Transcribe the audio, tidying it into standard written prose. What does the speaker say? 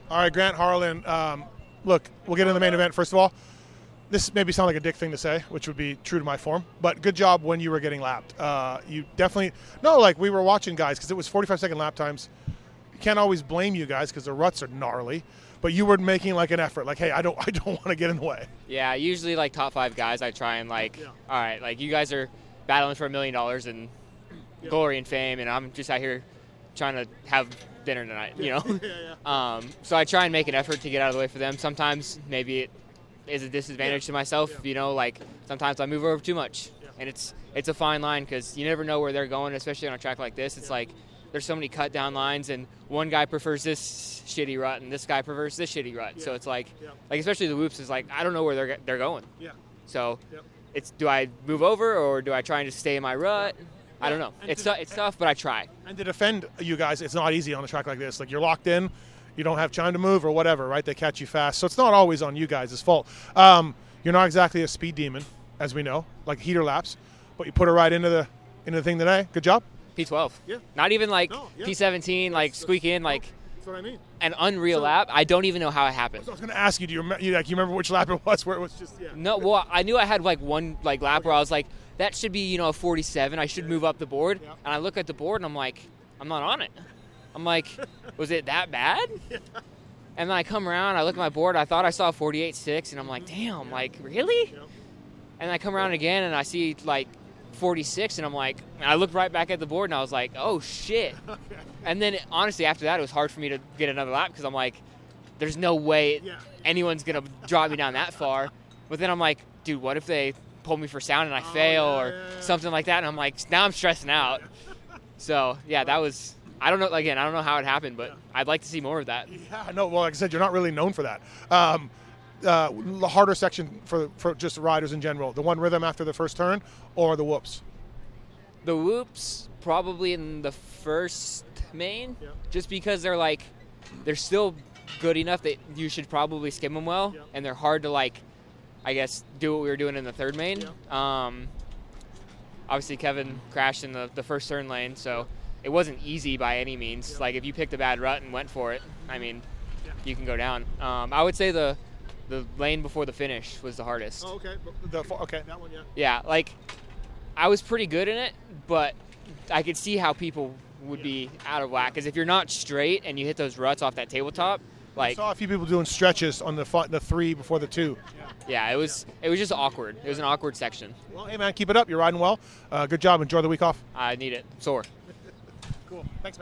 All right, Grant Harlan. Look, we'll get into the main event. First of all, this maybe sound like a dick thing to say, which would be true to my form, but good job when you were getting lapped. You definitely – no, like we were watching guys because it was 45-second lap times. You can't always blame you guys because the ruts are gnarly, but you were making like an effort, like, hey, I don't want to get in the way. Yeah, usually like top 5 guys I try and all right, like you guys are battling for $1 million and glory and fame, and I'm just out here trying to have dinner tonight, you know? So I try and make an effort to get out of the way for them. Sometimes maybe it is a disadvantage to myself, you know, like sometimes I move over too much, and it's a fine line because you never know where they're going, especially on a track like this. It's like there's so many cut down lines, and one guy prefers this shitty rut and this guy prefers this shitty rut. So it's like especially the whoops is like I don't know where they're going. So it's do I move over or do I try and just stay in my rut? I don't know. It's tough, but I try. And to defend you guys, it's not easy on a track like this. Like you're locked in, you don't have time to move or whatever, right? They catch you fast, so it's not always on you guys' fault. You're not exactly a speed demon, as we know, like heater laps, but you put it right into the thing today. Good job. P12. Yeah. Not even like P17, like squeak in, like. That's what I mean. An unreal lap. I don't even know how it happened. I was going to ask you, do you remember which lap it was where it was just No, well, I knew I had like one like lap where I was like, that should be, a 47. I should move up the board. And I look at the board and I'm like, I'm not on it. I'm like, was it that bad? And then I come around, I look at my board, I thought I saw 48.6, and I'm like, damn, like, really? And I come around again and I see like 46, and I'm like, and I looked right back at the board and I was like, oh shit. And then honestly after that it was hard for me to get another lap because I'm like, there's no way anyone's gonna drop me down that far. But then I'm like, dude, what if they pull me for sound and I fail or something like that? And I'm like, now I'm stressing out. So that was, I don't know how it happened, but I'd like to see more of that. Yeah, no, well, like I said, you're not really known for that. The harder section for just riders in general, the one rhythm after the first turn or the whoops? The whoops probably in the first main, just because they're still good enough that you should probably skim them well, and they're hard to I guess do what we were doing in the third main. Obviously Kevin crashed in the first turn lane, so it wasn't easy by any means. Like if you picked a bad rut and went for it, I mean, you can go down. I would say the lane before the finish was the hardest. Oh, okay. That one, Yeah, like I was pretty good in it, but I could see how people would be out of whack. Because if you're not straight and you hit those ruts off that tabletop, I saw a few people doing stretches on the 3 before the 2. Yeah, it was just awkward. It was an awkward section. Well, hey man, keep it up. You're riding well. Good job. Enjoy the week off. I need it. Sore. Cool. Thanks, man.